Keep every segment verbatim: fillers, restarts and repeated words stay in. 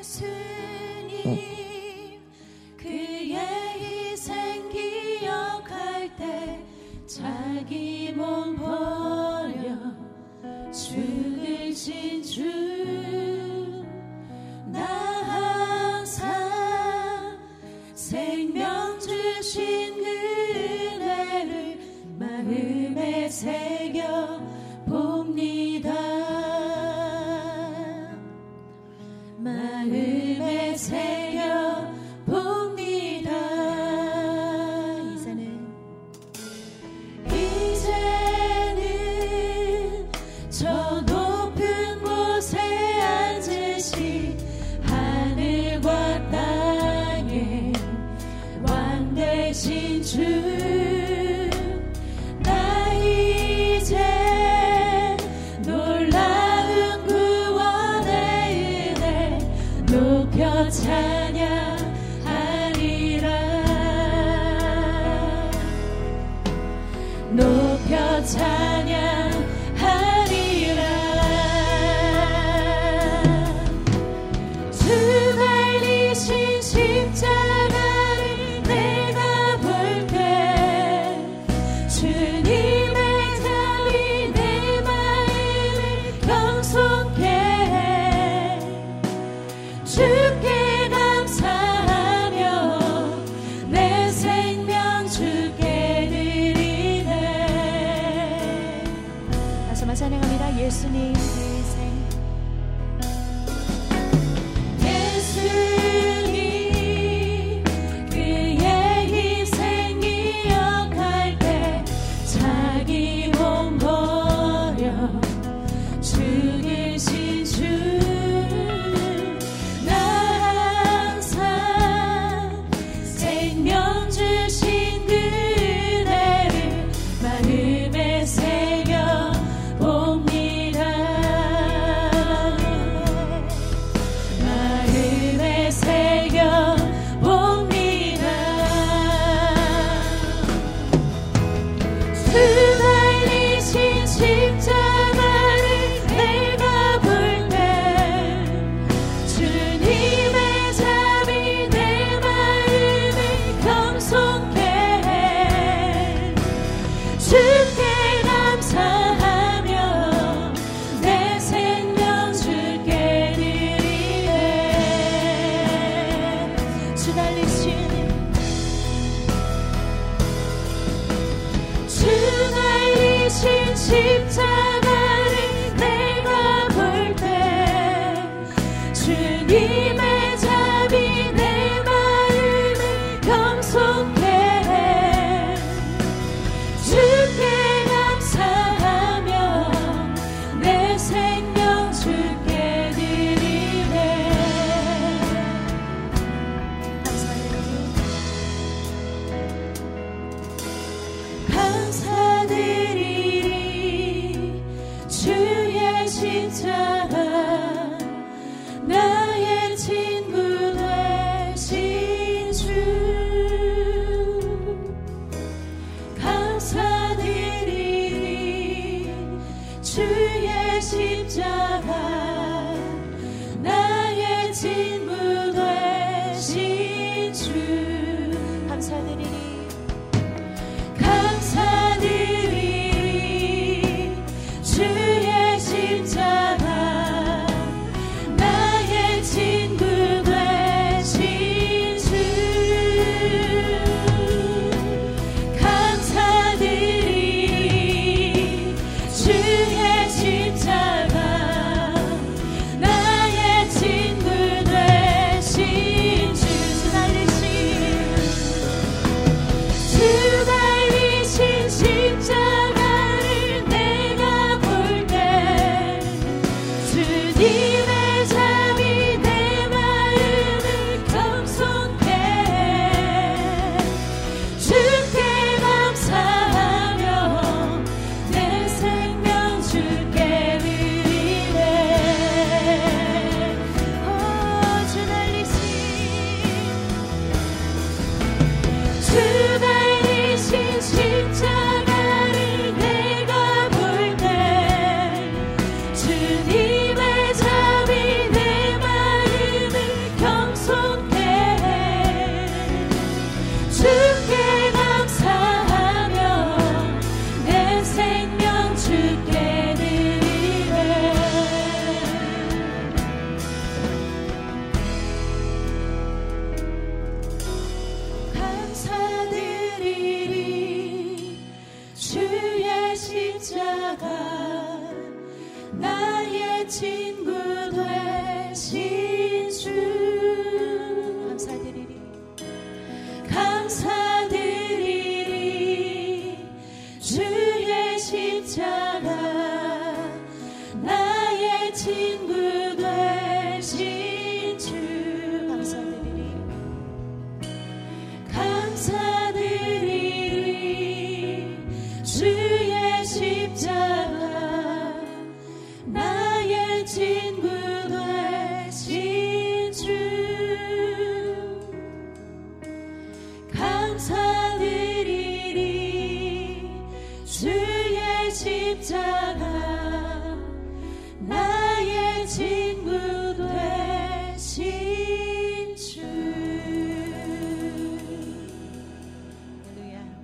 그의 희생 기억할 때 자기 몸 버려 죽으신 주, 나 항상 생명 주신 은혜를 마음에 새겨 봅니다. 마음에 새겨 봅니다. 이제는 이제는 저 높은 곳에 앉으신 하늘과 땅의 왕 되신 주, 나 이제 놀라운 구원의 은혜 높여 찬양하리라. 높여 찬양하리라. 주 달리신 십자가를 내가 볼 때 주님의 답이 내 마음을 경솔케 해. 주께 감사하며 내 생명 주께 드리네. 다시 한번 찬양합니다. 예수님 희생, 예수님 그의 희생 기억할 때 자기 몸 버려 죽으신 주, 나 항상 생명 주신 은혜를 마음에 새겨 봅니다. 마음에 새겨 봅니다. 주 달리신 십자가를 내가 볼 때 주님의 답이 내 마음을 경솔케 해. 주께 감사하며 내 생명 주께 드리네. 주 달리신 주 달리신 십자가를 내가 볼 때 주님의 답이 내 마음을 경솔케 해. 주께 감사하며 내 생명 주께 드리네. 감사드리리. 주의 십자가 나의 친구 되신 주, 감사드리리. 주의 십자가 나의 친구 되신 주, 감사드리리. 감사드리리. 주의 십자가 나의 친구 되신 주, 감사드리리. 주의 십자가 나의 친구 되신 주, 주 달리신 주 달리신 십자가를 내가 볼 때 주님의 답이 내 마음을 경솔케 해. 주께 감사하며 내 생명 주께 드리네. 오, 주 달리신 주 달리신 십자가를 내가 볼 때 주님의 답이 내 마음을 나의 친구 되신 주 감사드리리 감사드리리 주의 십자가 나의 친구 되신 주 감사드리리 감사드리리 주의 십자가 나의 친구 되신 주 감사드리리 주의 십자가 나의 친구 되신 주. 할렐루야.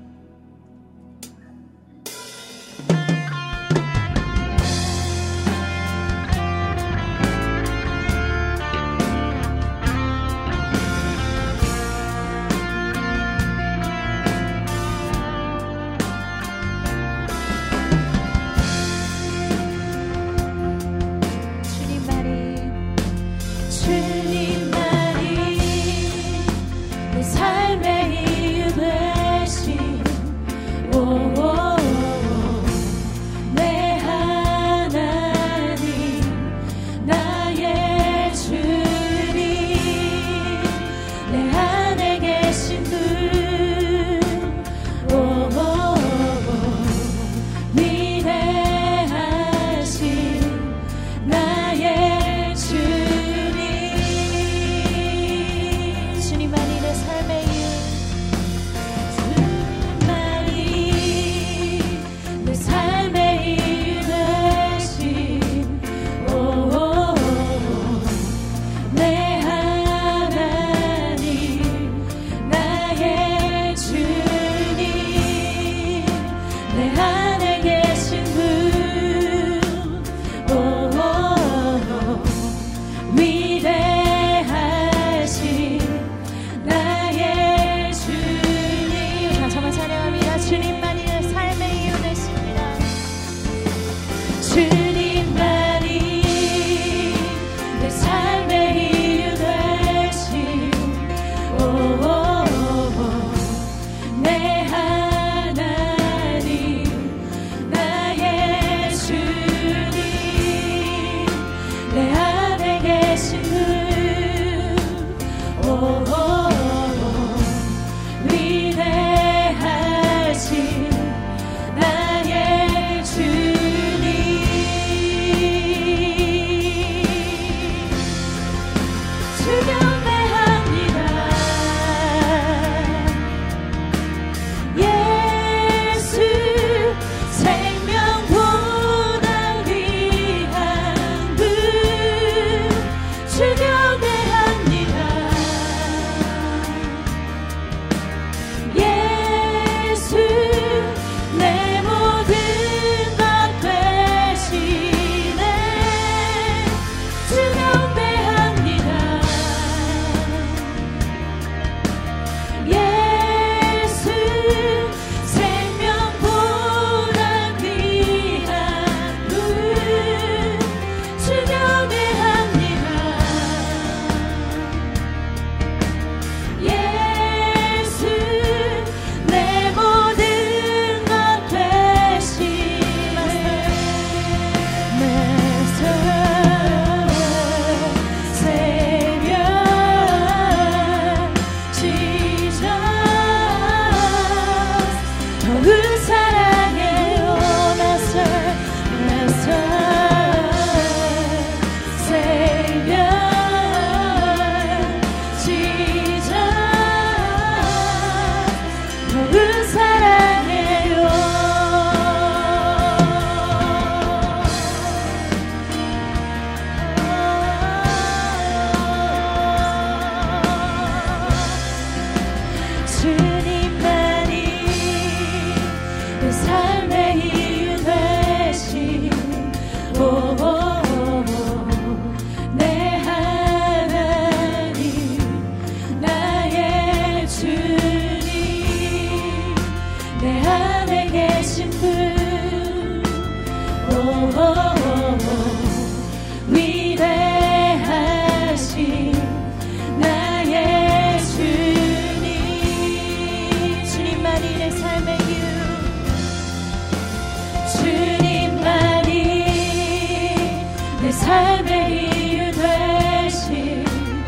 내 삶의 이유 되신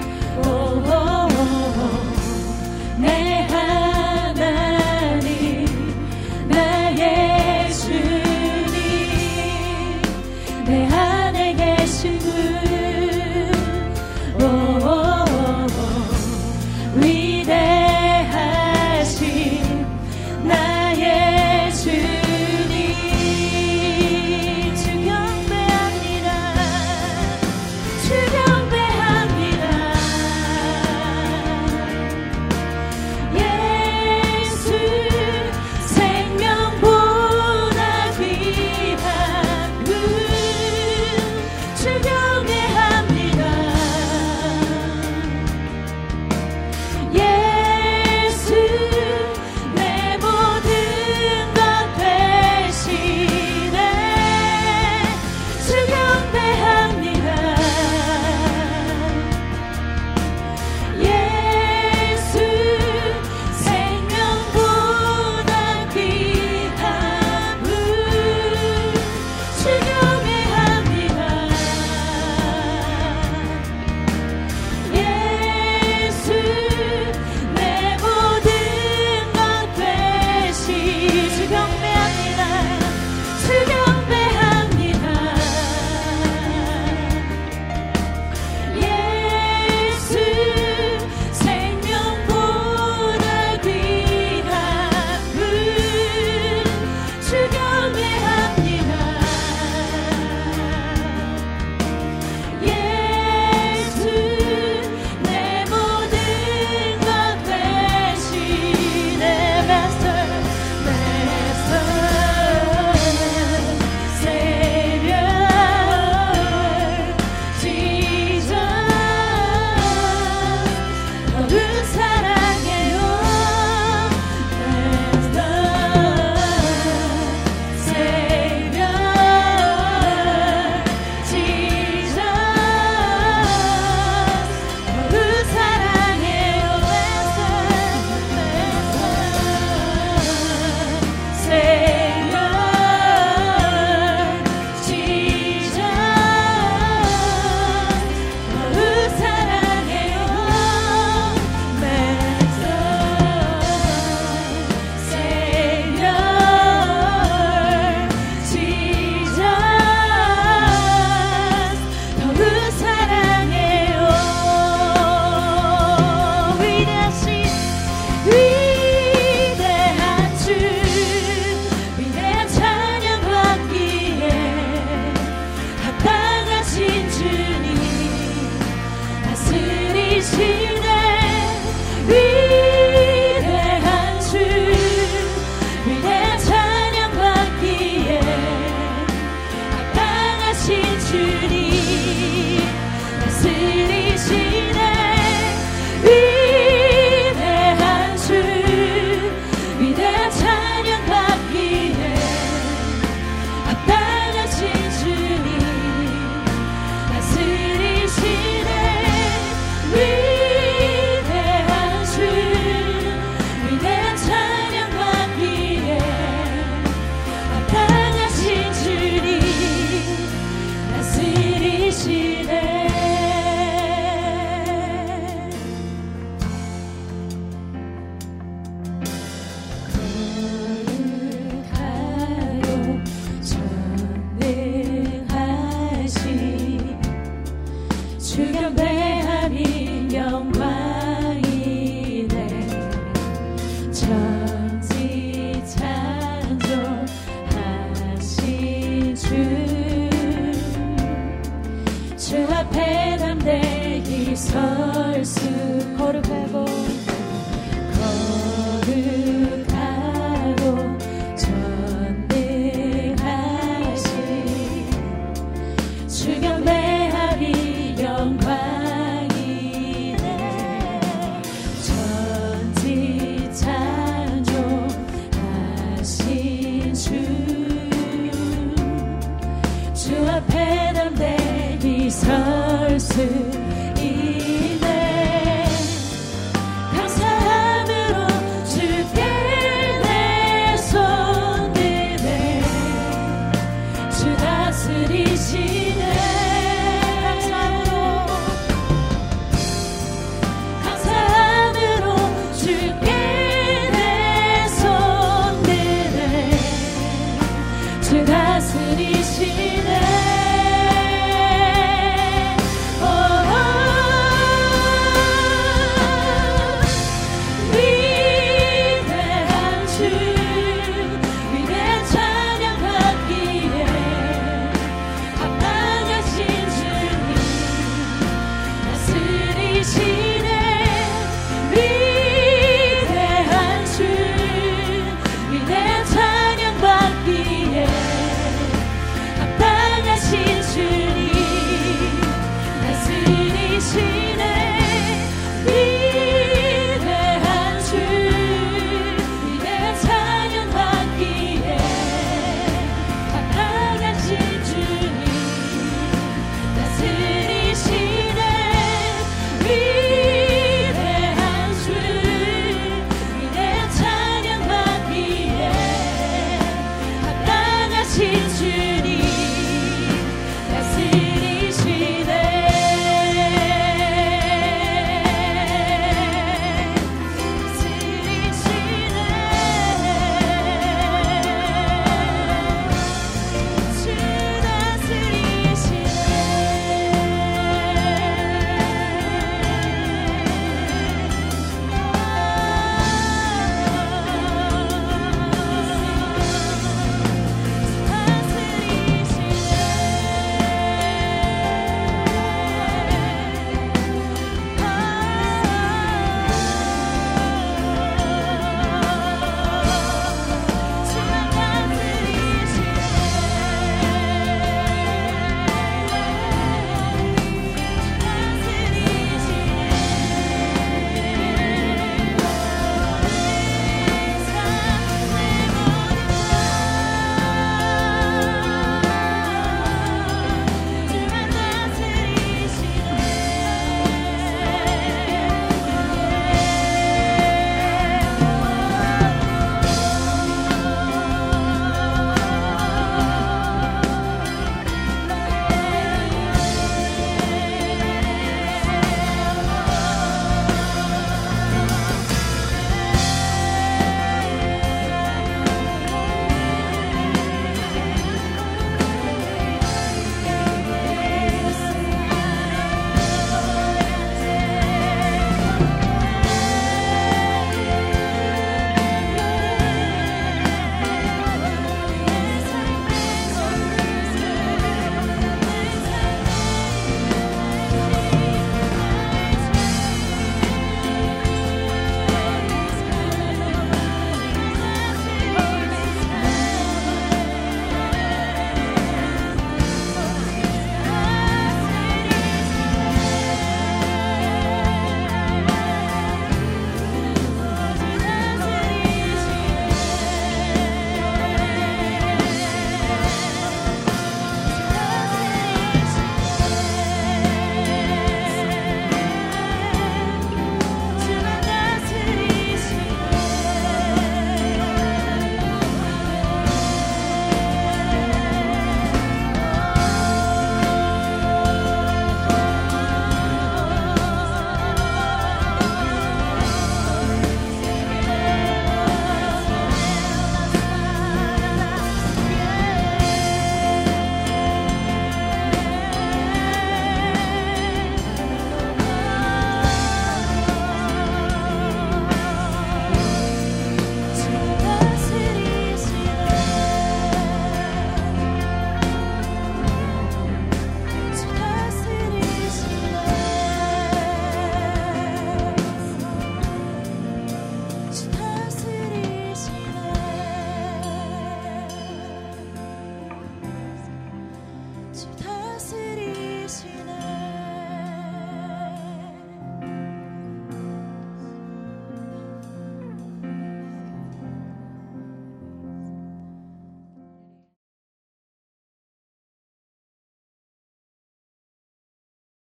내 하나님 나의 주님 내 안에 계신 분 위대하신 나의 주님 주 경배합니다 주 경배합니다 예수 생명보다 귀한 분 주 경배합니다 예수 내 모든 것 되시네 주 경배합니다 예수 생명보다 귀한 분 주 경배합니다 예수 내 모든 것 되시 주 경배합니다 주 경배합니다 예수 생명보다 귀한 분 주 경배합니다 예수 내 모든 것 되시네 Master Master Savior Jesus 너를 사랑해요 Master Savior Jesus 너를 사랑해요 Master Savior Jesus 너를 사랑해요 Master Savior Jesus 너를 사랑해요 위대하신 위대한 주 위대한 찬양 받기에 합당하신 주님 다스리시네 위대한 주 위대한 찬양 받기에 합당하신 주님 다스리시네 위대한 주 위대한 찬양 받기에 합당하신 주님 다스리시네 위대한 주 위대한 찬양 받기에 합당하신 주님 다스리시네 거룩하고 전능하신 주 경배함이 영광이네 전지 찬송하신 주 주 앞에 담대히 설 수 거룩하고 거룩하고 전능하신 주 경배함이 영광이네 전지 찬송하신 주 주 앞에 담대히 설 수